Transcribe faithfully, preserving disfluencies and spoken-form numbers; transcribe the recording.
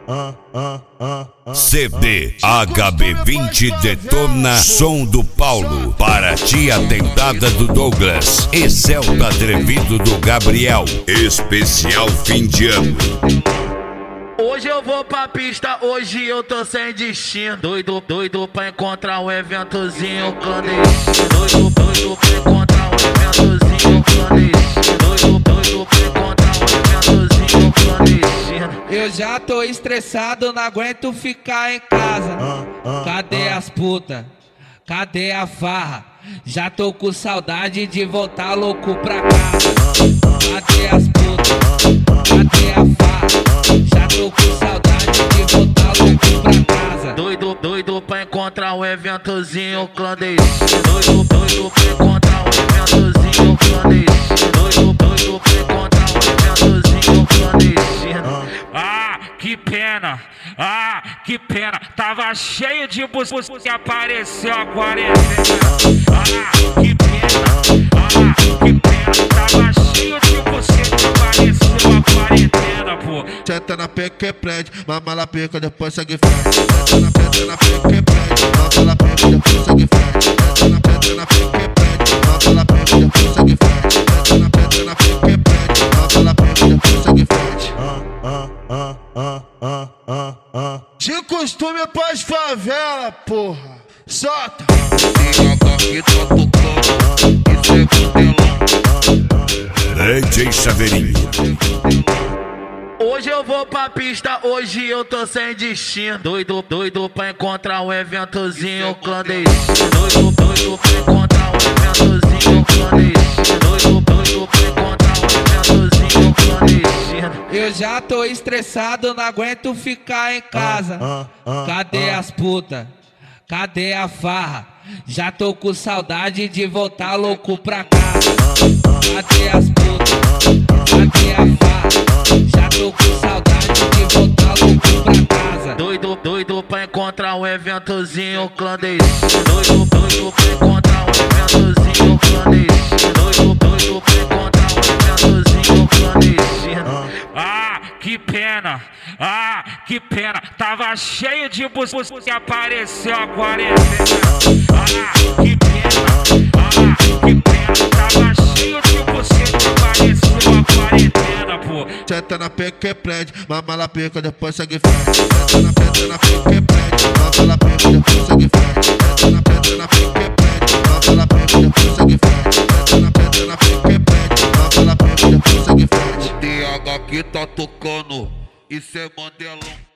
C D H B vinte detona Som do Paulo, Paraty Dentada do Douglas e Celta Atrevido do Gabriel. Especial fim de ano. Hoje eu vou pra pista, hoje eu tô sem destino. Doido, doido pra encontrar um eventozinho clandestino. Doido, doido pra encontrar um eventozinho clandestino. Doido, doido pra encontrar um eventozinho clandestino. Eu já tô estressado, não aguento ficar em casa. Cadê as putas? Cadê a farra? Já tô com saudade de voltar louco pra casa. Cadê as putas? Cadê a farra? Já tô com saudade de voltar louco pra casa. Doido, doido pra encontrar um eventozinho clandestino. Doido, doido pra encontrar um eventozinho clandestino. Doido, doido pra encontrar um eventozinho clandestino. Ah, que pena, ah, que pena. Tava cheio de bus que apareceu a quarentena. Ah, que pena, ah, que pena. Tava cheio de bus que apareceu a quarentena, pô. Senta na pica que prende, mama na pica, depois segue frente. Senta na pica, na pica que prende, mama na pica, depois segue frente. Senta na pica, na pica que prende, mama na pica, depois segue frente. Senta na pica, na pica que prende, mama na pica, depois segue frente. De costume pras favela, porra. Solta! D J Chaveirinho. Hoje eu vou pra pista, hoje eu tô sem destino. Doido, doido pra encontrar um eventozinho clandestino. Doido, doido pra encontrar um eventozinho clandestino. Doido, doido pra encontrar um eventozinho clandestino. Eu já tô estressado, não aguento ficar em casa. Cadê as putas? Cadê a farra? Já tô com saudade de voltar louco pra casa. Cadê as putas? Cadê a farra? Já tô com saudade de voltar louco pra casa. Doido, doido pra encontrar um eventozinho clandestino. Doido, doido pra encontrar um eventozinho clandestino. Doido, doido pra encontrar um eventozinho clandestino. Ah, que pena, ah, que pena. Tava cheio de bus que apareceu a quarentena. Ah, que pena, ah, que pena. Tava cheio de bus que apareceu a quarentena, pô. Senta na pica que prende, mama na pica, depois segue frente. Senta na pica, na pica que prende, mama na pica, depois segue frente. Senta na pica, na pica que prende, mama na pica, depois segue frente. Senta na pica, na pica que prende, mama na pica, depois segue frente. O D H que tá tocando, isso é Mandelão.